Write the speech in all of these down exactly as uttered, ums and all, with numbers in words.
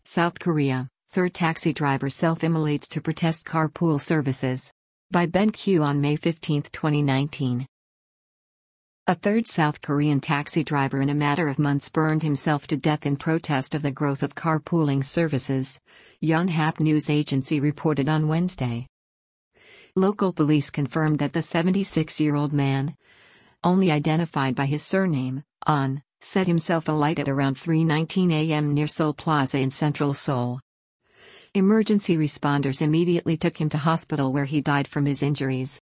South Korea, third taxi driver self-immolates to protest carpool services. By Ben Q on May fifteenth, twenty nineteen. A third South Korean taxi driver in a matter of months burned himself to death in protest of the growth of carpooling services, Yonhap news agency reported on Wednesday. Local police confirmed that the seventy-six-year-old man, only identified by his surname, An, set himself alight at around three nineteen a m near Seoul Plaza in central Seoul. Emergency responders immediately took him to hospital where he died from his injuries.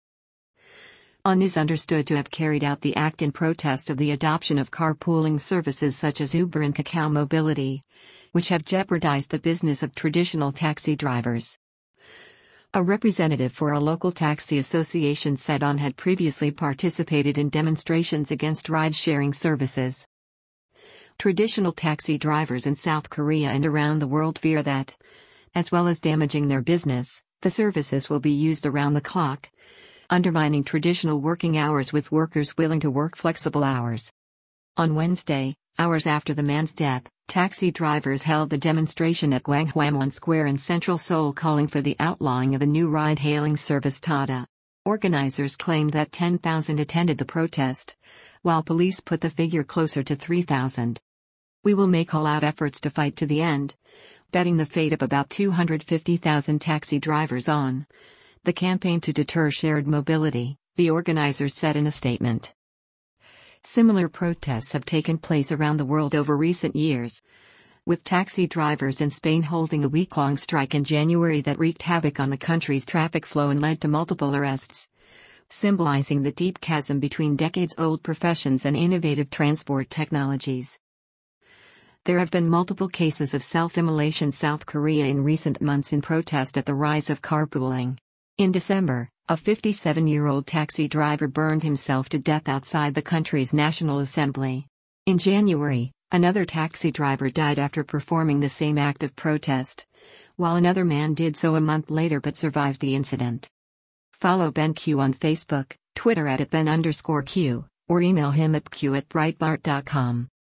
An is understood to have carried out the act in protest of the adoption of carpooling services such as Uber and Kakao Mobility, which have jeopardized the business of traditional taxi drivers. A representative for a local taxi association said An had previously participated in demonstrations against ride-sharing services. Traditional taxi drivers in South Korea and around the world fear that, as well as damaging their business, the services will be used around the clock, undermining traditional working hours with workers willing to work flexible hours. On Wednesday, hours after the man's death, taxi drivers held a demonstration at Gwanghwamun Square in central Seoul calling for the outlawing of a new ride-hailing service Tada. Organizers claimed that ten thousand attended the protest, while police put the figure closer to three thousand. We will make all-out efforts to fight to the end, betting the fate of about two hundred fifty thousand taxi drivers on the campaign to deter shared mobility, the organizers said in a statement. Similar protests have taken place around the world over recent years, with taxi drivers in Spain holding a week-long strike in January that wreaked havoc on the country's traffic flow and led to multiple arrests, symbolizing the deep chasm between decades-old professions and innovative transport technologies. There have been multiple cases of self-immolation South Korea in recent months in protest at the rise of carpooling. In December, a fifty-seven-year-old taxi driver burned himself to death outside the country's National Assembly. In January, another taxi driver died after performing the same act of protest, while another man did so a month later but survived the incident. Follow Ben Q on Facebook, Twitter at Ben underscore Q, or email him at q at breitbart dot com.